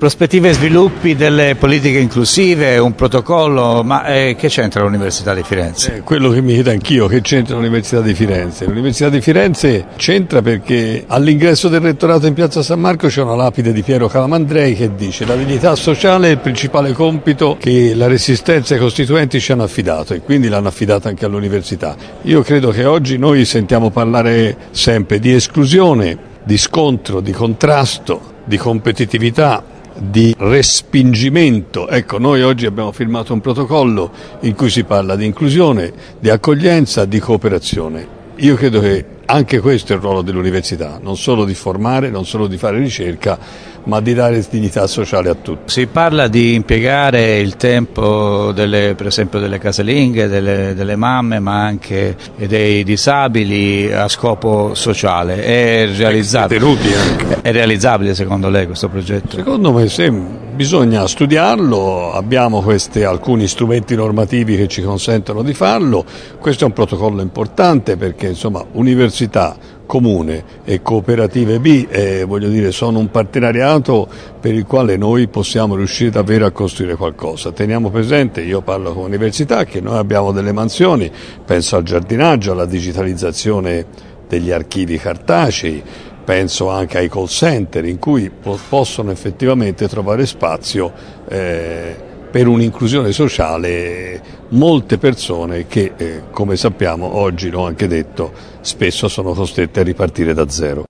Prospettive e sviluppi delle politiche inclusive, un protocollo, ma che c'entra l'Università di Firenze? Quello che mi chiedo anch'io, che c'entra l'Università di Firenze? L'Università di Firenze c'entra perché all'ingresso del rettorato in Piazza San Marco c'è una lapide di Piero Calamandrei che dice: la dignità sociale è il principale compito che la Resistenza e i costituenti ci hanno affidato, e quindi l'hanno affidata anche all'università. Io credo che oggi noi sentiamo parlare sempre di esclusione, di scontro, di contrasto, di competitività, di respingimento. Ecco, noi oggi abbiamo firmato un protocollo in cui si parla di inclusione, di accoglienza, di cooperazione. Io credo che anche questo è il ruolo dell'università, non solo di formare, non solo di fare ricerca, ma di dare dignità sociale a tutti. Si parla di impiegare il tempo per esempio delle casalinghe, delle mamme, ma anche dei disabili a scopo sociale. È realizzabile? È realizzabile secondo lei questo progetto? Secondo me sì, bisogna studiarlo, abbiamo alcuni strumenti normativi che ci consentono di farlo. Questo è un protocollo importante perché insomma università, comune e cooperative B sono un partenariato per il quale noi possiamo riuscire davvero a costruire qualcosa. Teniamo presente, io parlo con università, che noi abbiamo delle mansioni, penso al giardinaggio, alla digitalizzazione degli archivi cartacei, penso anche ai call center in cui possono effettivamente trovare spazio per un'inclusione sociale molte persone che, come sappiamo, oggi l'ho anche detto, spesso sono costrette a ripartire da zero.